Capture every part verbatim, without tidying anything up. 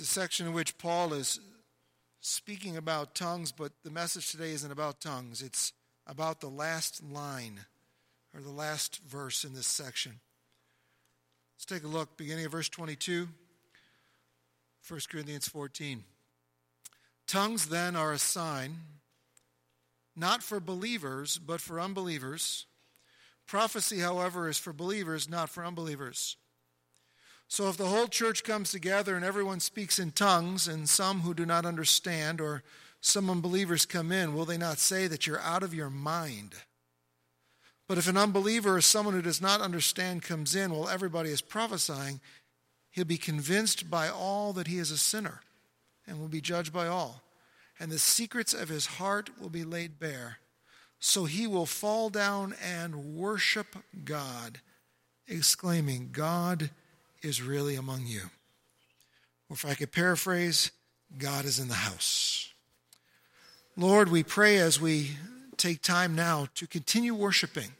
It's a section in which Paul is speaking about tongues, but the message today isn't about tongues. It's about the last line, or the last verse in this section. Let's take a look, beginning of verse twenty-two, First Corinthians fourteen. Tongues then are a sign, not for believers, but for unbelievers. Prophecy, however, is for believers, not for unbelievers. So if the whole church comes together and everyone speaks in tongues, and some who do not understand or some unbelievers come in, will they not say that you're out of your mind? But if an unbeliever or someone who does not understand comes in while everybody is prophesying, he'll be convinced by all that he is a sinner and will be judged by all. And the secrets of his heart will be laid bare. So he will fall down and worship God, exclaiming, God is really among you. Or if I could paraphrase, God is in the house. Lord, we pray as we take time now to continue worshiping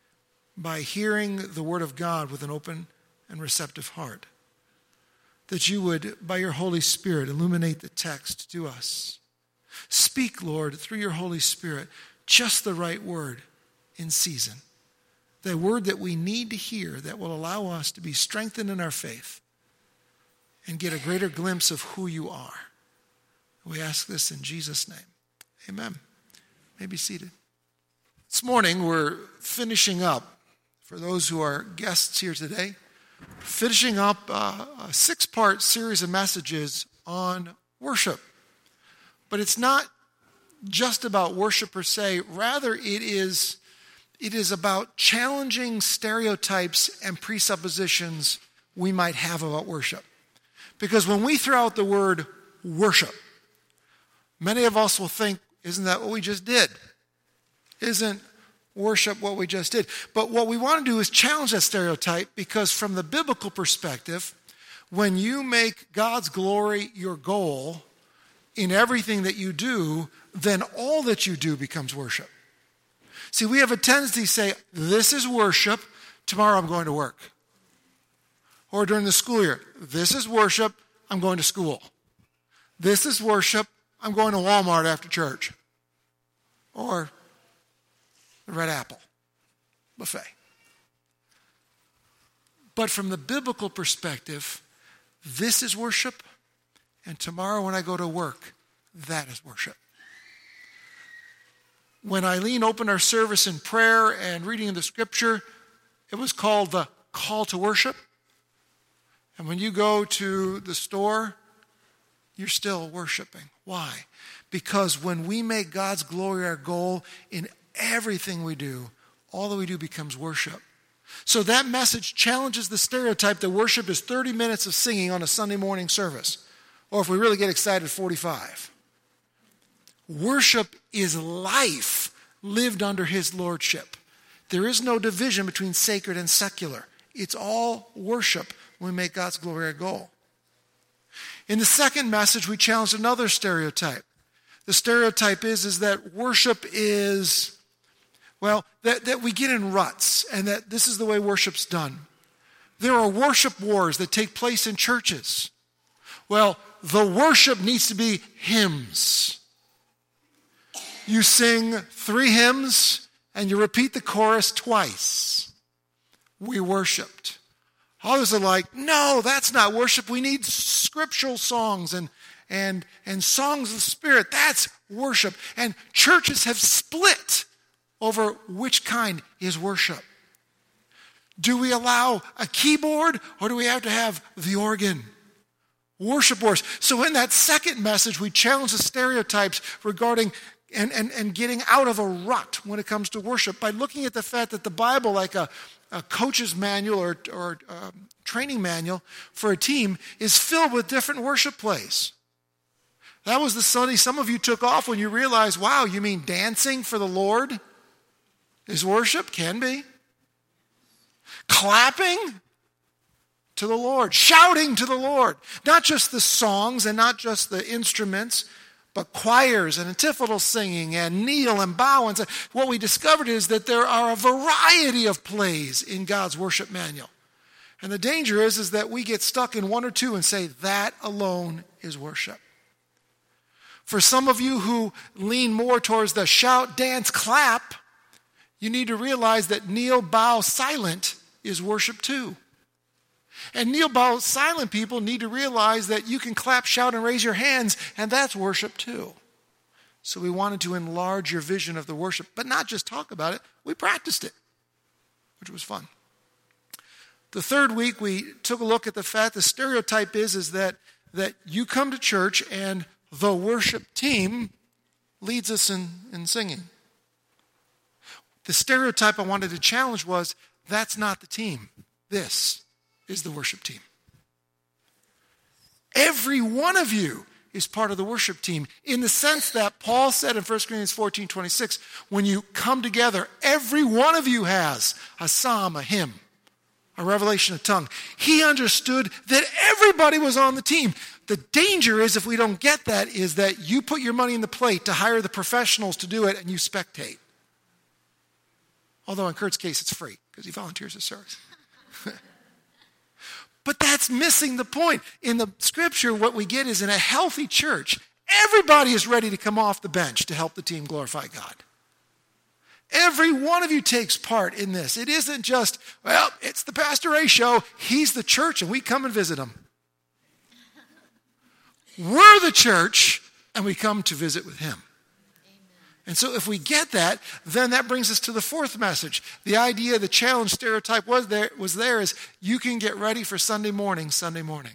by hearing the word of God with an open and receptive heart, that you would, by your Holy Spirit, illuminate the text to us. Speak, Lord, through your Holy Spirit, just the right word in season. The word that we need to hear that will allow us to be strengthened in our faith and get a greater glimpse of who you are. We ask this in Jesus' name. Amen. You may be seated. This morning we're finishing up, for those who are guests here today, finishing up a, a six-part series of messages on worship. But it's not just about worship per se. Rather, it is It is about challenging stereotypes and presuppositions we might have about worship. Because when we throw out the word worship, many of us will think, isn't that what we just did? Isn't worship what we just did? But what we want to do is challenge that stereotype, because from the biblical perspective, when you make God's glory your goal in everything that you do, then all that you do becomes worship. See, we have a tendency to say, this is worship, tomorrow I'm going to work. Or during the school year, this is worship, I'm going to school. This is worship, I'm going to Walmart after church. Or the Red Apple buffet. But from the biblical perspective, this is worship, and tomorrow when I go to work, that is worship. When Eileen opened our service in prayer and reading of the scripture, it was called the call to worship. And when you go to the store, you're still worshiping. Why? Because when we make God's glory our goal in everything we do, all that we do becomes worship. So that message challenges the stereotype that worship is thirty minutes of singing on a Sunday morning service. Or if we really get excited, forty-five. Worship is life lived under his lordship. There is no division between sacred and secular. It's all worship when we make God's glory our goal. In the second message, we challenged another stereotype. The stereotype is, is that worship is, well, that, that we get in ruts, and that this is the way worship's done. There are worship wars that take place in churches. Well, the worship needs to be hymns. You sing three hymns and you repeat the chorus twice. We worshiped. Others are like, no, that's not worship. We need scriptural songs and, and, and songs of the Spirit. That's worship. And churches have split over which kind is worship. Do we allow a keyboard, or do we have to have the organ? Worship wars. So in that second message, we challenge the stereotypes regarding And, and, and getting out of a rut when it comes to worship by looking at the fact that the Bible, like a, a coach's manual or, or a training manual for a team, is filled with different worship plays. That was the Sunday some of you took off when you realized, wow, you mean dancing for the Lord is worship? Can be. Clapping to the Lord, shouting to the Lord. Not just the songs and not just the instruments, but choirs and antiphonal singing and kneel and bow. And so what we discovered is that there are a variety of plays in God's worship manual. And the danger is, is that we get stuck in one or two and say, that alone is worship. For some of you who lean more towards the shout, dance, clap, you need to realize that kneel, bow, silent is worship too. And kneel, bow, silent people need to realize that you can clap, shout, and raise your hands, and that's worship too. So we wanted to enlarge your vision of the worship, but not just talk about it. We practiced it, which was fun. The third week, we took a look at the fact the stereotype is, is that, that you come to church and the worship team leads us in, in singing. The stereotype I wanted to challenge was, that's not the team. This is the worship team. Every one of you is part of the worship team in the sense that Paul said in First Corinthians fourteen twenty-six, when you come together, every one of you has a psalm, a hymn, a revelation, a tongue. He understood that everybody was on the team. The danger is, if we don't get that, is that you put your money in the plate to hire the professionals to do it and you spectate. Although in Kurt's case, it's free because he volunteers to serve. But that's missing the point. In the scripture, what we get is in a healthy church, everybody is ready to come off the bench to help the team glorify God. Every one of you takes part in this. It isn't just, well, it's the Pastor A show. He's the church and we come and visit him. We're the church and we come to visit with him. And so if we get that, then that brings us to the fourth message. The idea, the challenge stereotype was there, was there is you can get ready for Sunday morning, Sunday morning.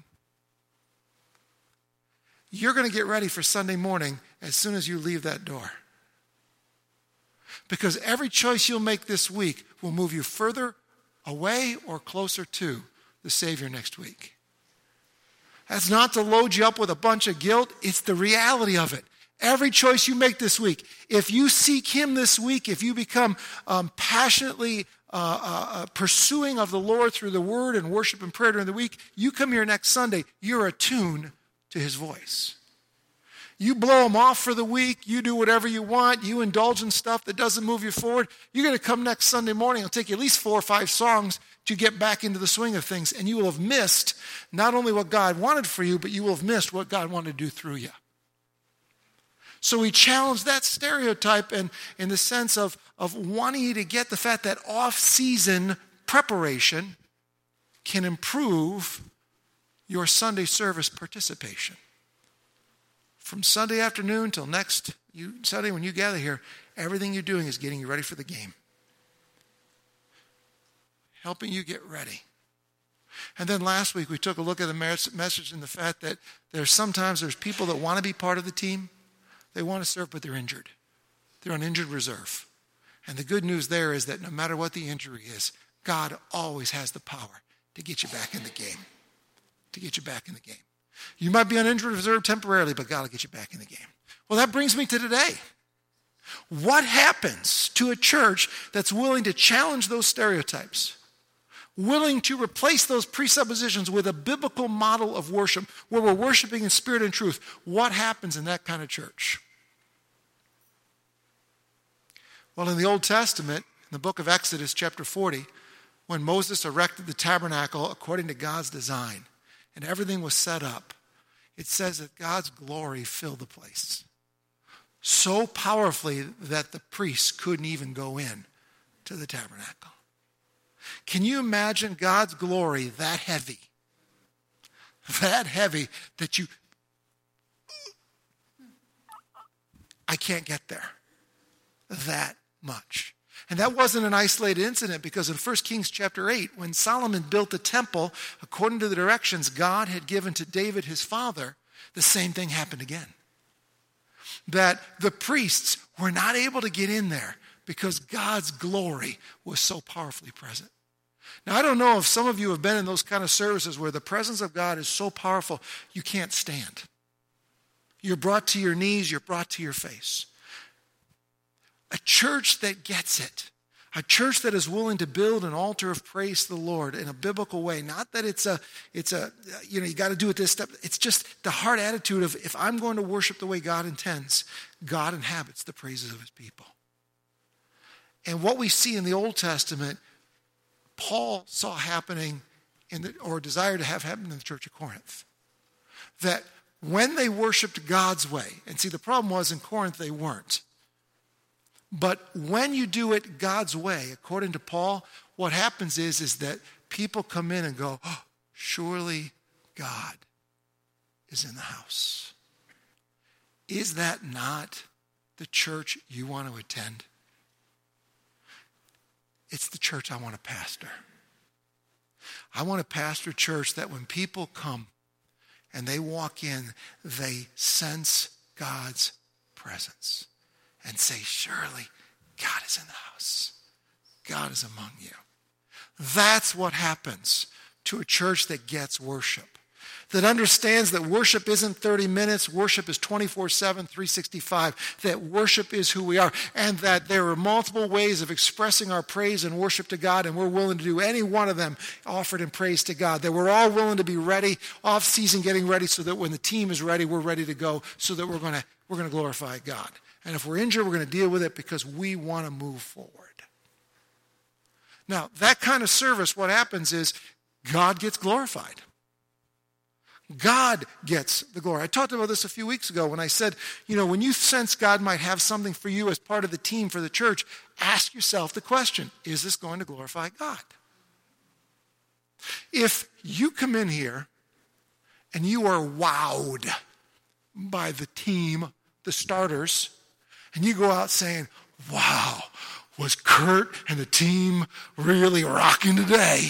You're going to get ready for Sunday morning as soon as you leave that door. Because every choice you'll make this week will move you further away or closer to the Savior next week. That's not to load you up with a bunch of guilt. It's the reality of it. Every choice you make this week, if you seek him this week, if you become um, passionately uh, uh, pursuing of the Lord through the word and worship and prayer during the week, you come here next Sunday, you're attuned to his voice. You blow him off for the week, you do whatever you want, you indulge in stuff that doesn't move you forward, you're going to come next Sunday morning, it'll take you at least four or five songs to get back into the swing of things, and you will have missed not only what God wanted for you, but you will have missed what God wanted to do through you. So we challenge that stereotype in, in the sense of, of wanting you to get the fact that off-season preparation can improve your Sunday service participation. From Sunday afternoon till next you, Sunday when you gather here, everything you're doing is getting you ready for the game. Helping you get ready. And then last week we took a look at the message in the fact that there's sometimes there's people that want to be part of the team. They want to serve, but they're injured. They're on injured reserve. And the good news there is that no matter what the injury is, God always has the power to get you back in the game. To get you back in the game. You might be on injured reserve temporarily, but God will get you back in the game. Well, that brings me to today. What happens to a church that's willing to challenge those stereotypes? Willing to replace those presuppositions with a biblical model of worship where we're worshiping in spirit and truth? What happens in that kind of church? Well, in the Old Testament, in the book of Exodus, chapter forty, when Moses erected the tabernacle according to God's design, and everything was set up, it says that God's glory filled the place so powerfully that the priests couldn't even go in to the tabernacle. Can you imagine God's glory that heavy? That heavy that you, I can't get there. That much. And that wasn't an isolated incident, because in First Kings chapter eight, when Solomon built the temple, according to the directions God had given to David his father, the same thing happened again. That the priests were not able to get in there because God's glory was so powerfully present. Now, I don't know if some of you have been in those kind of services where the presence of God is so powerful you can't stand. You're brought to your knees, you're brought to your face. A church that gets it, a church that is willing to build an altar of praise to the Lord in a biblical way. Not that it's a, it's a, you know, you got to do it this step. It's just the heart attitude of, if I'm going to worship the way God intends, God inhabits the praises of his people. And what we see in the Old Testament, Paul saw happening in the, or desire to have happen in the church of Corinth. That when they worshiped God's way, and see the problem was in Corinth they weren't. But when you do it God's way, according to Paul, what happens is, is that people come in and go, oh, surely God is in the house. Is that not the church you want to attend? It's the church I want to pastor. I want to pastor a church that when people come and they walk in, they sense God's presence and say, surely God is in the house. God is among you. That's what happens to a church that gets worship, that understands that worship isn't thirty minutes, worship is twenty-four seven, three sixty-five, that worship is who we are, and that there are multiple ways of expressing our praise and worship to God, and we're willing to do any one of them offered in praise to God, that we're all willing to be ready, off-season getting ready, so that when the team is ready, we're ready to go, so that we're going to we're going to glorify God. And if we're injured, we're going to deal with it because we want to move forward. Now, that kind of service, what happens is God gets glorified. God gets the glory. I talked about this a few weeks ago when I said, you know, when you sense God might have something for you as part of the team for the church, ask yourself the question, is this going to glorify God? If you come in here and you are wowed by the team, the starters, and you go out saying, wow, was Kurt and the team really rocking today?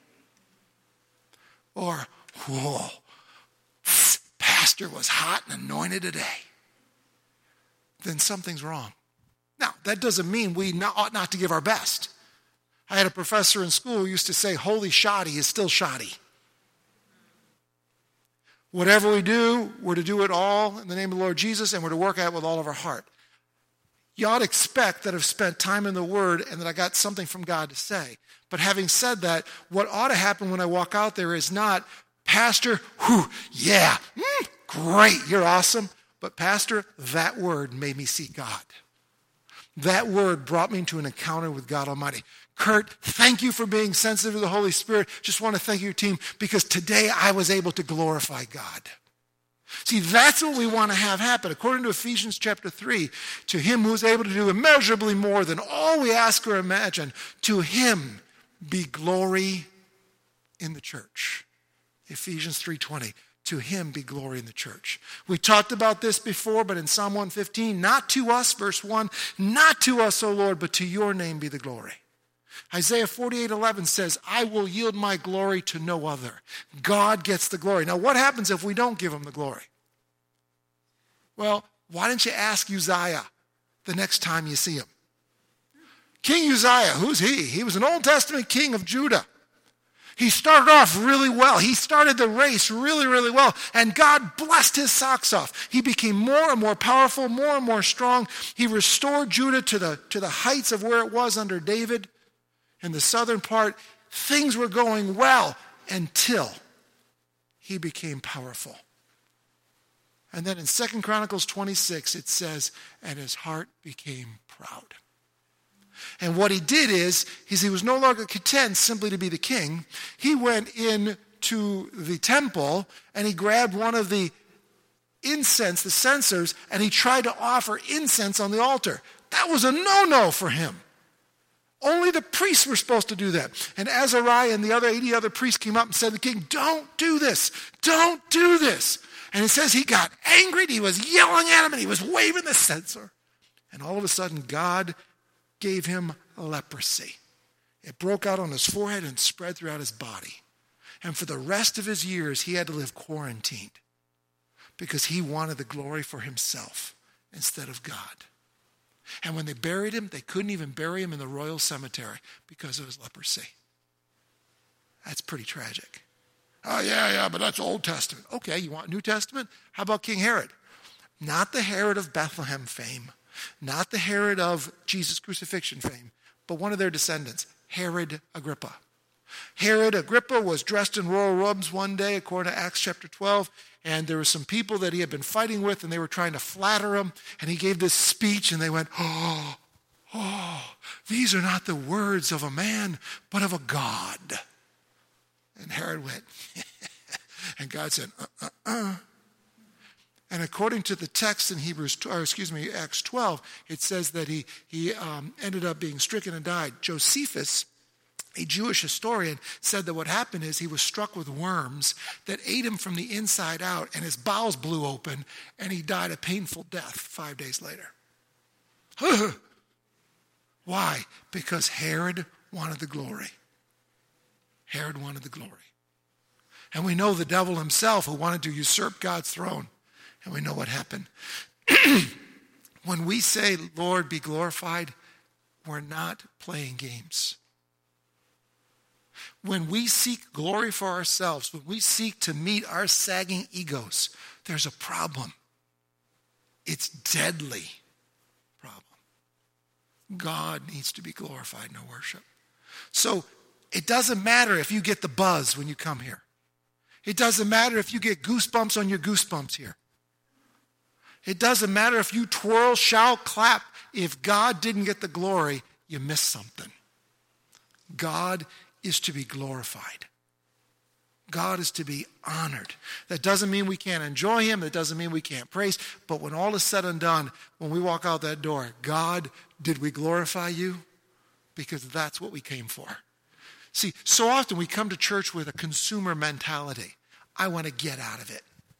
Or, whoa, pastor was hot and anointed today. Then something's wrong. Now, that doesn't mean we not, ought not to give our best. I had a professor in school who used to say, holy shoddy is still shoddy. Whatever we do, we're to do it all in the name of the Lord Jesus, and we're to work at it with all of our heart. You ought to expect that I've spent time in the Word and that I got something from God to say. But having said that, what ought to happen when I walk out there is not, Pastor, whew, yeah, mm, great, you're awesome. But Pastor, that word made me see God. That word brought me into an encounter with God Almighty. Kurt, thank you for being sensitive to the Holy Spirit. Just want to thank your team because today I was able to glorify God. See, that's what we want to have happen. According to Ephesians chapter three, to him who is able to do immeasurably more than all we ask or imagine, to him be glory in the church. Ephesians three twenty, to him be glory in the church. We talked about this before, but in Psalm one fifteen, not to us, verse one, not to us, O Lord, but to your name be the glory. Isaiah forty-eight eleven says, I will yield my glory to no other. God gets the glory. Now, what happens if we don't give him the glory? Well, why didn't you ask Uzziah the next time you see him? King Uzziah, who's he? He was an Old Testament king of Judah. He started off really well. He started the race really, really well. And God blessed his socks off. He became more and more powerful, more and more strong. He restored Judah to the, to the heights of where it was under David. In the southern part, things were going well until he became powerful. And then in Second Chronicles twenty-six, it says, and his heart became proud. And what he did is, is he was no longer content simply to be the king. He went into the temple and he grabbed one of the incense, the censers, and he tried to offer incense on the altar. That was a no-no for him. Only the priests were supposed to do that. And Azariah and the other eighty other priests came up and said to the king, don't do this. Don't do this. And it says he got angry. He was yelling at him and he was waving the censer. And all of a sudden, God gave him leprosy. It broke out on his forehead and spread throughout his body. And for the rest of his years, he had to live quarantined because he wanted the glory for himself instead of God. And when they buried him, they couldn't even bury him in the royal cemetery because of his leprosy. That's pretty tragic. Oh, yeah, yeah, but that's Old Testament. Okay, you want New Testament? How about King Herod? Not the Herod of Bethlehem fame, not the Herod of Jesus' crucifixion fame, but one of their descendants, Herod Agrippa. Herod Agrippa was dressed in royal robes one day, according to Acts chapter twelve, and there were some people that he had been fighting with, and they were trying to flatter him, and he gave this speech, and they went, oh, oh, these are not the words of a man, but of a God. And Herod went, and God said, uh-uh-uh. And according to the text in Hebrews, or excuse me, Acts twelve, it says that he, he um, ended up being stricken and died. Josephus, a Jewish historian, said that what happened is he was struck with worms that ate him from the inside out, and his bowels blew open, and he died a painful death five days later. Why? Because Herod wanted the glory. Herod wanted the glory. And we know the devil himself who wanted to usurp God's throne. And we know what happened. When we say, Lord, be glorified, we're not playing games. When we seek glory for ourselves, when we seek to meet our sagging egos, there's a problem. It's deadly problem. God needs to be glorified in our worship. So it doesn't matter if you get the buzz when you come here. It doesn't matter if you get goosebumps on your goosebumps here. It doesn't matter if you twirl, shout, clap. If God didn't get the glory, you missed something. God is to be glorified. God is to be honored. That doesn't mean we can't enjoy him. That doesn't mean we can't praise. But when all is said and done, when we walk out that door, God, did we glorify you? Because that's what we came for. See, so often we come to church with a consumer mentality. I want to get out of it.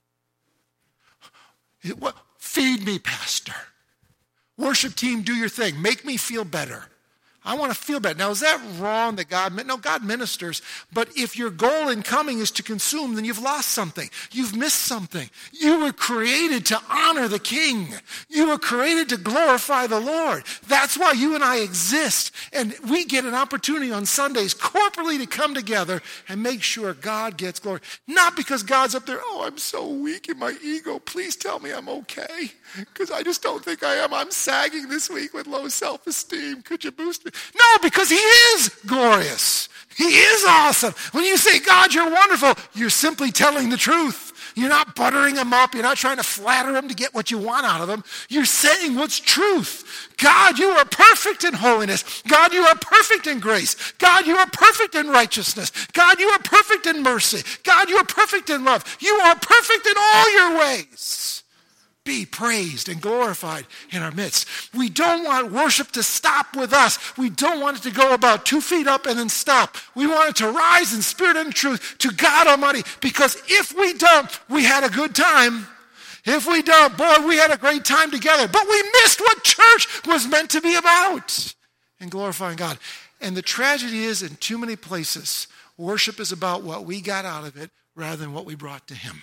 It what, feed me, pastor. Worship team, do your thing. Make me feel better. I want to feel better. Now, is that wrong that God, no, God ministers, but if your goal in coming is to consume, then you've lost something. You've missed something. You were created to honor the King. You were created to glorify the Lord. That's why you and I exist. And we get an opportunity on Sundays corporately to come together and make sure God gets glory. Not because God's up there, oh, I'm so weak in my ego. Please tell me I'm okay. Because I just don't think I am. I'm sagging this week with low self-esteem. Could you boost me? No, because he is glorious. He is awesome. When you say, God, you're wonderful, you're simply telling the truth. You're not buttering him up. You're not trying to flatter him to get what you want out of him. You're saying what's truth. God, you are perfect in holiness. God, you are perfect in grace. God, you are perfect in righteousness. God, you are perfect in mercy. God, you are perfect in love. You are perfect in all your ways. Be praised and glorified in our midst. We don't want worship to stop with us. We don't want it to go about two feet up and then stop. We want it to rise in spirit and truth to God Almighty. Because if we don't, we had a good time. If we don't, boy, we had a great time together. But we missed what church was meant to be about in glorifying God. And the tragedy is, in too many places, worship is about what we got out of it rather than what we brought to him.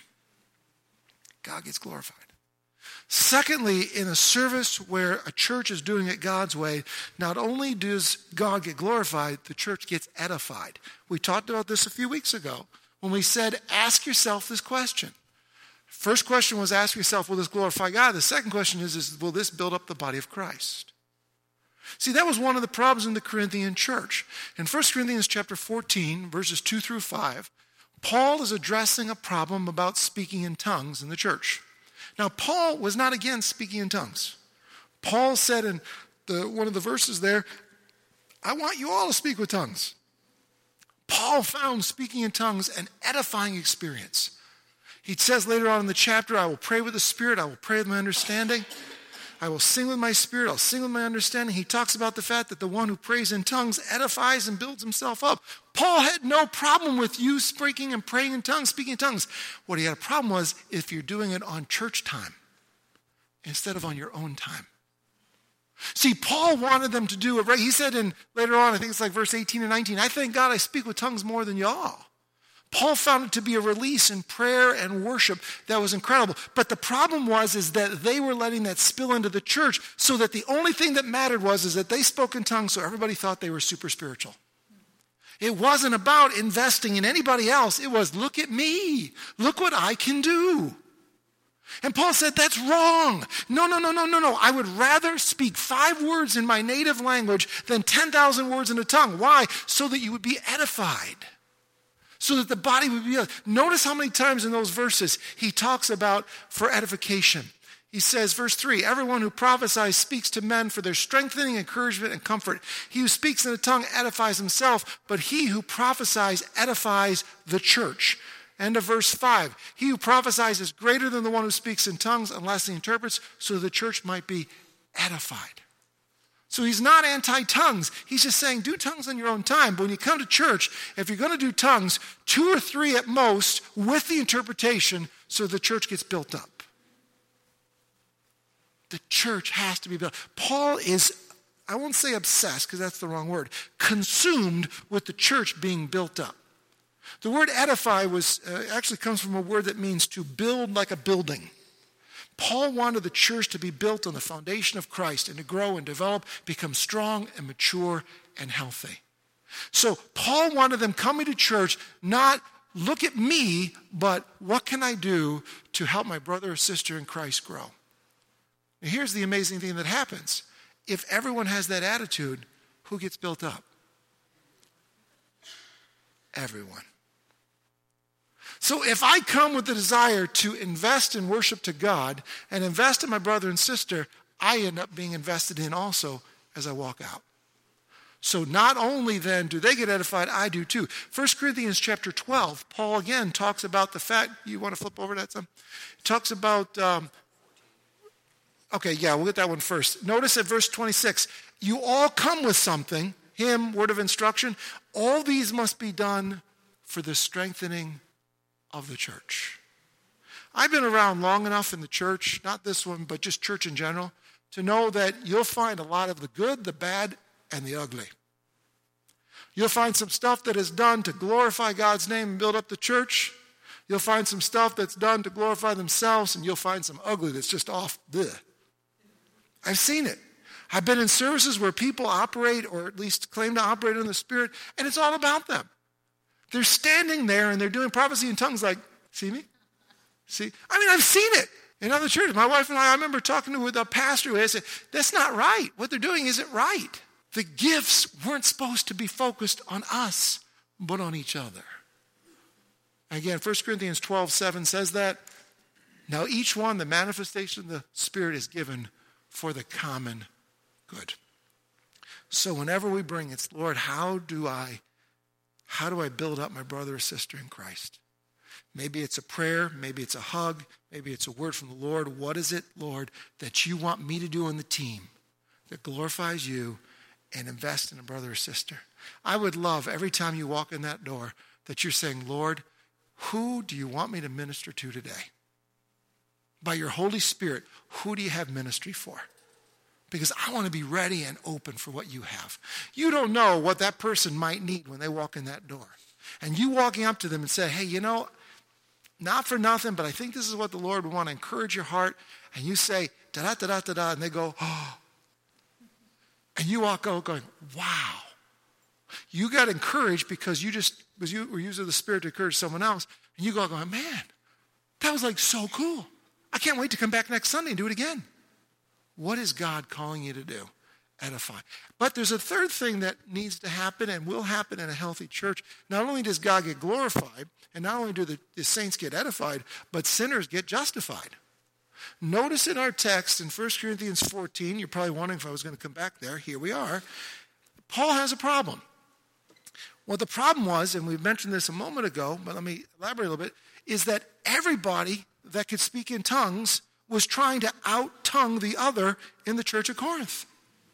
God gets glorified. Secondly, in a service where a church is doing it God's way, not only does God get glorified, the church gets edified. We talked about this a few weeks ago when we said, ask yourself this question. First question was, ask yourself, will this glorify God? The second question is, is will this build up the body of Christ? See, that was one of the problems in the Corinthian church. In First Corinthians chapter fourteen, verses two through five, Paul is addressing a problem about speaking in tongues in the church. Now, Paul was not against speaking in tongues. Paul said in the, one of the verses there, I want you all to speak with tongues. Paul found speaking in tongues an edifying experience. He says later on in the chapter, I will pray with the Spirit, I will pray with my understanding. I will sing with my spirit, I'll sing with my understanding. He talks about the fact that the one who prays in tongues edifies and builds himself up. Paul had no problem with you speaking and praying in tongues, speaking in tongues. What he had a problem was if you're doing it on church time instead of on your own time. See, Paul wanted them to do it right. He said in later on, I think it's like verse eighteen and nineteen, I thank God I speak with tongues more than y'all. Paul found it to be a release in prayer and worship that was incredible. But the problem was is that they were letting that spill into the church so that the only thing that mattered was is that they spoke in tongues so everybody thought they were super spiritual. It wasn't about investing in anybody else. It was, look at me. Look what I can do. And Paul said, that's wrong. No, no, no, no, no, no. I would rather speak five words in my native language than ten thousand words in a tongue. Why? So that you would be edified. So that the body would be... Notice how many times in those verses he talks about for edification. He says, verse three, everyone who prophesies speaks to men for their strengthening, encouragement, and comfort. He who speaks in a tongue edifies himself, but he who prophesies edifies the church. End of verse five. He who prophesies is greater than the one who speaks in tongues unless he interprets, so the church might be edified. So he's not anti-tongues. He's just saying do tongues on your own time. But when you come to church, if you're going to do tongues, two or three at most with the interpretation so the church gets built up. The church has to be built. Paul is, I won't say obsessed because that's the wrong word, consumed with the church being built up. The word edify was uh, actually comes from a word that means to build like a building. Paul wanted the church to be built on the foundation of Christ and to grow and develop, become strong and mature and healthy. So Paul wanted them coming to church not look at me, but what can I do to help my brother or sister in Christ grow? Now here's the amazing thing that happens. If everyone has that attitude, who gets built up? Everyone. So if I come with the desire to invest in worship to God and invest in my brother and sister, I end up being invested in also as I walk out. So not only then do they get edified, I do too. First Corinthians chapter twelve, Paul again talks about the fact, you want to flip over that some? Talks about, um, okay, yeah, we'll get that one first. Notice at verse twenty-six, you all come with something, hymn, word of instruction. All these must be done for the strengthening of the church. I've been around long enough in the church, not this one, but just church in general, to know that you'll find a lot of the good, the bad, and the ugly. You'll find some stuff that is done to glorify God's name and build up the church. You'll find some stuff that's done to glorify themselves, and you'll find some ugly that's just off. Bleh. I've seen it. I've been in services where people operate, or at least claim to operate in the Spirit, and it's all about them. They're standing there and they're doing prophecy in tongues like, see me? See? I mean, I've seen it in other churches. My wife and I, I remember talking to with a pastor who said, that's not right. What they're doing isn't right. The gifts weren't supposed to be focused on us, but on each other. Again, First Corinthians twelve seven says that. Now each one, the manifestation of the Spirit is given for the common good. So whenever we bring it, Lord, how do I How do I build up my brother or sister in Christ? Maybe it's a prayer, maybe it's a hug, maybe it's a word from the Lord. What is it, Lord, that you want me to do on the team that glorifies you and invest in a brother or sister? I would love every time you walk in that door that you're saying, Lord, who do you want me to minister to today? By your Holy Spirit, who do you have ministry for? Because I want to be ready and open for what you have. You don't know what that person might need when they walk in that door. And you walking up to them and say, hey, you know, not for nothing, but I think this is what the Lord would want to encourage your heart. And you say, da-da-da-da-da-da, and they go, oh. And you walk out going, wow. You got encouraged because you just, because you were using the Spirit to encourage someone else. And you go going, man, that was like so cool. I can't wait to come back next Sunday and do it again. What is God calling you to do? Edify. But there's a third thing that needs to happen and will happen in a healthy church. Not only does God get glorified, and not only do the, the saints get edified, but sinners get justified. Notice in our text in First Corinthians fourteen, you're probably wondering if I was going to come back there. Here we are. Paul has a problem. What the problem was, and we mentioned this a moment ago, but let me elaborate a little bit, is that everybody that could speak in tongues was trying to out-tongue the other in the church of Corinth.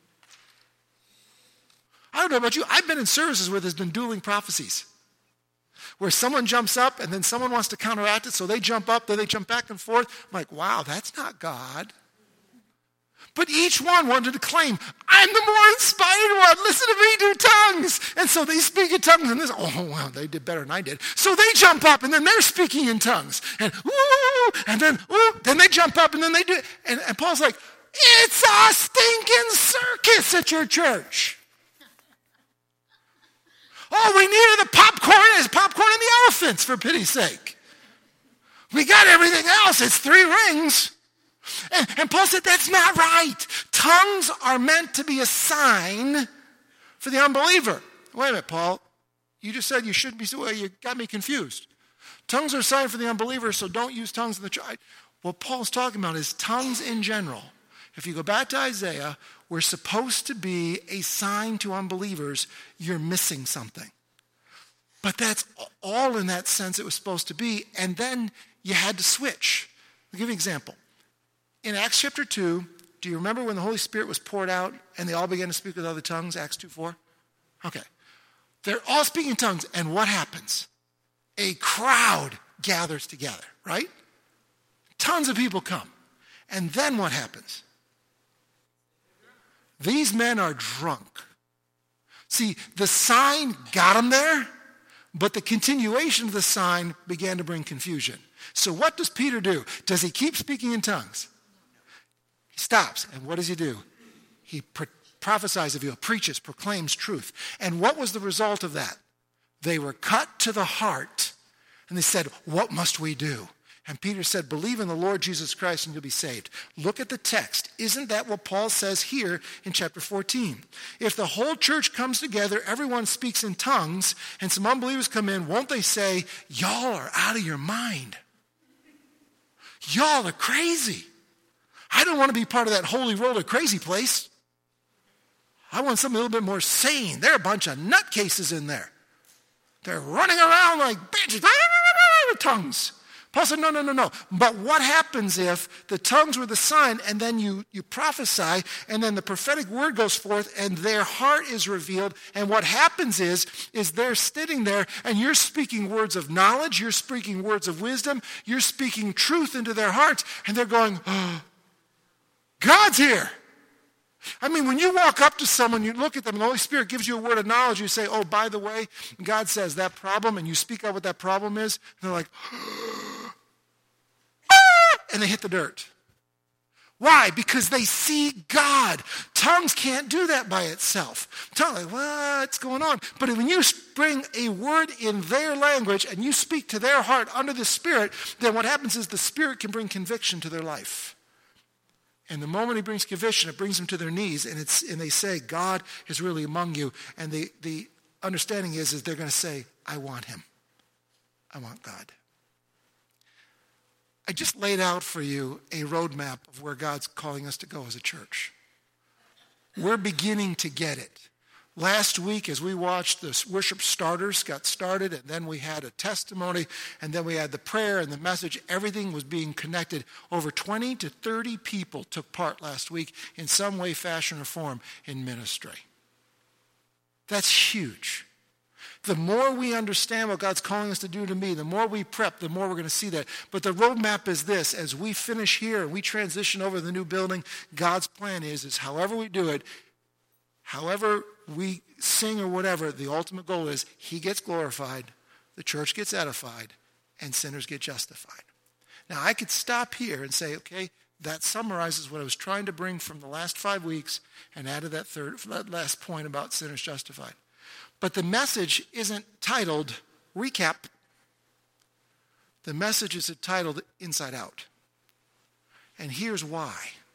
I don't know about you. I've been in services where there's been dueling prophecies, where someone jumps up and then someone wants to counteract it, so they jump up, then they jump back and forth. I'm like, wow, that's not God. But each one wanted to claim, I'm the more inspired one. Listen to me do tongues. And so they speak in tongues, and this, oh, wow, they did better than I did. So they jump up, and then they're speaking in tongues. And, ooh, and then, ooh, then they jump up, and then they do it. And, and Paul's like, it's a stinking circus at your church. All we needed the popcorn is popcorn and the elephants, for pity's sake. We got everything else. It's three rings. And, and Paul said, that's not right. Tongues are meant to be a sign for the unbeliever. Wait a minute, Paul. You just said you shouldn't be, well, you got me confused. Tongues are a sign for the unbeliever, so don't use tongues in the church. What Paul's talking about is tongues in general. If you go back to Isaiah, we're supposed to be a sign to unbelievers you're missing something. But that's all in that sense it was supposed to be. And then you had to switch. I'll give you an example. In Acts chapter two, do you remember when the Holy Spirit was poured out and they all began to speak with other tongues? Acts two four? Okay. They're all speaking tongues. And what happens? A crowd gathers together, right? Tons of people come. And then what happens? These men are drunk. See, the sign got them there, but the continuation of the sign began to bring confusion. So what does Peter do? Does he keep speaking in tongues? He stops. And what does he do? He pro- prophesies of you, preaches, proclaims truth. And what was the result of that? They were cut to the heart. And they said, what must we do? And Peter said, believe in the Lord Jesus Christ and you'll be saved. Look at the text. Isn't that what Paul says here in chapter fourteen? If the whole church comes together, everyone speaks in tongues, and some unbelievers come in, won't they say, y'all are out of your mind? Y'all are crazy. I don't want to be part of that holy roller crazy place. I want something a little bit more sane. There are a bunch of nutcases in there. They're running around like bitches with tongues. Paul said, no, no, no, no. But what happens if the tongues were the sign and then you, you prophesy and then the prophetic word goes forth and their heart is revealed, and what happens is, is they're sitting there and you're speaking words of knowledge, you're speaking words of wisdom, you're speaking truth into their hearts, and they're going, oh, God's here. I mean, when you walk up to someone, you look at them, and the Holy Spirit gives you a word of knowledge, you say, oh, by the way, God says that problem, and you speak out what that problem is, and they're like, and they hit the dirt. Why? Because they see God. Tongues can't do that by itself. Tongues, like, what's going on? But when you bring a word in their language and you speak to their heart under the Spirit, then what happens is the Spirit can bring conviction to their life. And the moment he brings conviction, it brings them to their knees, and it's and they say, God is really among you. And the, the understanding is, is they're going to say, I want him. I want God. I just laid out for you a roadmap of where God's calling us to go as a church. We're beginning to get it. Last week, as we watched the worship starters got started, and then we had a testimony, and then we had the prayer and the message, everything was being connected. Over twenty to thirty people took part last week in some way, fashion, or form in ministry. That's huge. The more we understand what God's calling us to do to me, the more we prep, the more we're going to see that. But the roadmap is this. As we finish here and we transition over to the new building, God's plan is, is however we do it, however we sing or whatever, the ultimate goal is he gets glorified, the church gets edified, and sinners get justified. Now, I could stop here and say, okay, that summarizes what I was trying to bring from the last five weeks and added that third, that last point about sinners justified. But the message isn't titled Recap. The message is titled Inside Out. And here's why.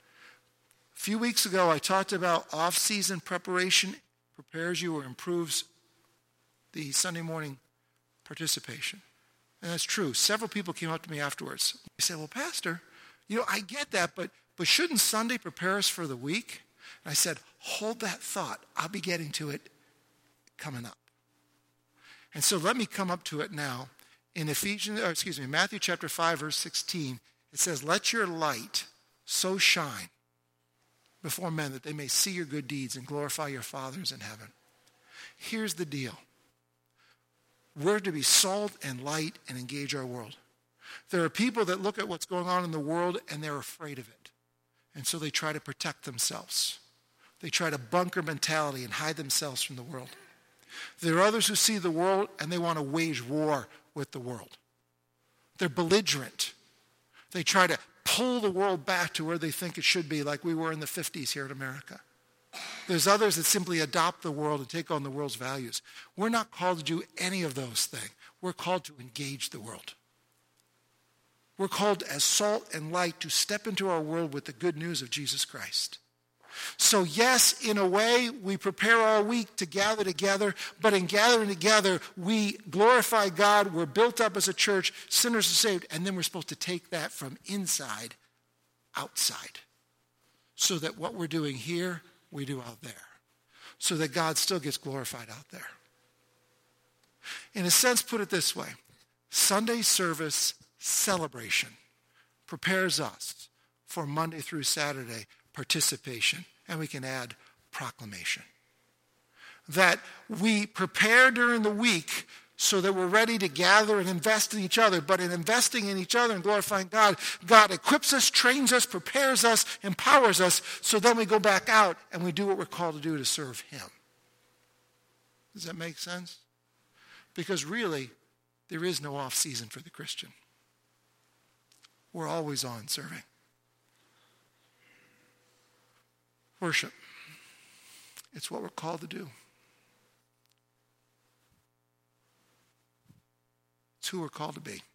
A few weeks ago, I talked about off-season preparation prepares you or improves the Sunday morning participation. And that's true. Several people came up to me afterwards. They said, well, Pastor, you know, I get that, but, but shouldn't Sunday prepare us for the week? And I said, hold that thought. I'll be getting to it coming up. And so let me come up to it now. In Ephesians, or excuse me, Matthew chapter five, verse sixteen, it says, let your light so shine before men that they may see your good deeds and glorify your fathers in heaven. Here's the deal. We're to be salt and light and engage our world. There are people that look at what's going on in the world and they're afraid of it. And so they try to protect themselves. They try to bunker mentality and hide themselves from the world. There are others who see the world and they want to wage war with the world. They're belligerent. They try to pull the world back to where they think it should be, like we were in the fifties here in America. There's others that simply adopt the world and take on the world's values. We're not called to do any of those things. We're called to engage the world. We're called as salt and light to step into our world with the good news of Jesus Christ. So yes, in a way, we prepare all week to gather together, but in gathering together, we glorify God, we're built up as a church, sinners are saved, and then we're supposed to take that from inside, outside, so that what we're doing here, we do out there, so that God still gets glorified out there. In a sense, put it this way, Sunday service celebration prepares us for Monday through Saturday participation, and we can add proclamation. That we prepare during the week so that we're ready to gather and invest in each other, but in investing in each other and glorifying God, God equips us, trains us, prepares us, empowers us, so then we go back out and we do what we're called to do to serve him. Does that make sense? Because really, there is no off season for the Christian. We're always on serving. Worship. It's what we're called to do. It's who we're called to be.